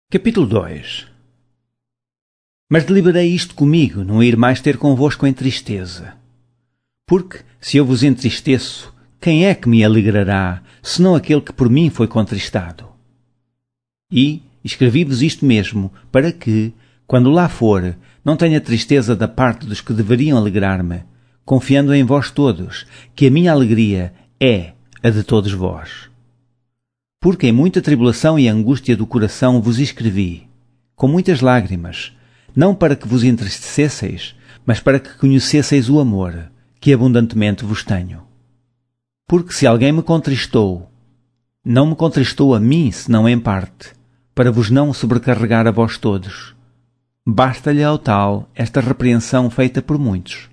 Capítulo 2. Mas deliberei isto comigo, não ir mais ter convosco em tristeza. Porque, se eu vos entristeço, quem é que me alegrará, senão aquele que por mim foi contristado? E escrevi-vos isto mesmo, para que, quando lá for, não tenha tristeza da parte dos que deveriam alegrar-me, confiando em vós todos, que a minha alegria é a de todos vós. Porque em muita tribulação e angústia do coração vos escrevi, com muitas lágrimas, não para que vos entristecesseis, mas para que conhecesseis o amor, que abundantemente vos tenho. Porque se alguém me contristou, não me contristou a mim, senão em parte, para vos não sobrecarregar a vós todos. Basta-lhe ao tal esta repreensão feita por muitos.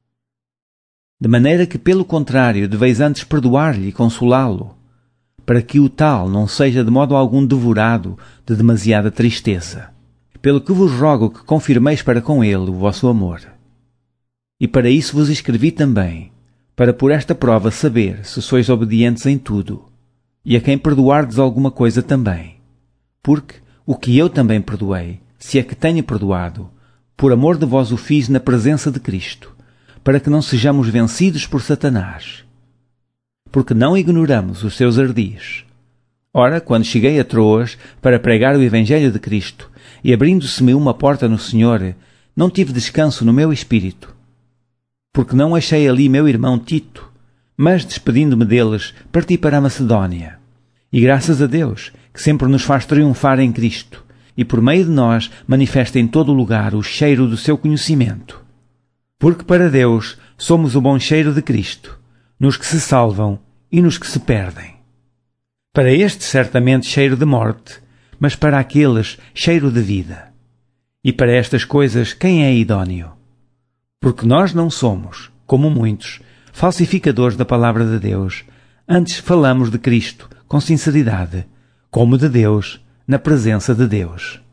De maneira que, pelo contrário, deveis antes perdoar-lhe e consolá-lo, para que o tal não seja de modo algum devorado de demasiada tristeza. Pelo que vos rogo que confirmeis para com ele o vosso amor. E para isso vos escrevi também, para por esta prova saber se sois obedientes em tudo, e a quem perdoardes alguma coisa também. Porque o que eu também perdoei, se é que tenho perdoado, por amor de vós o fiz na presença de Cristo, para que não sejamos vencidos por Satanás. Porque não ignoramos os seus ardis. Ora, quando cheguei a Troas para pregar o Evangelho de Cristo, e abrindo-se-me uma porta no Senhor, não tive descanso no meu espírito. Porque não achei ali meu irmão Tito, mas, despedindo-me deles, parti para a Macedónia. E graças a Deus, que sempre nos faz triunfar em Cristo, e por meio de nós manifesta em todo o lugar o cheiro do seu conhecimento. Porque para Deus somos o bom cheiro de Cristo, nos que se salvam e nos que se perdem. Para estes certamente cheiro de morte, mas para aqueles cheiro de vida. E para estas coisas quem é idóneo? Porque nós não somos, como muitos, falsificadores da palavra de Deus, antes falamos de Cristo com sinceridade, como de Deus, na presença de Deus.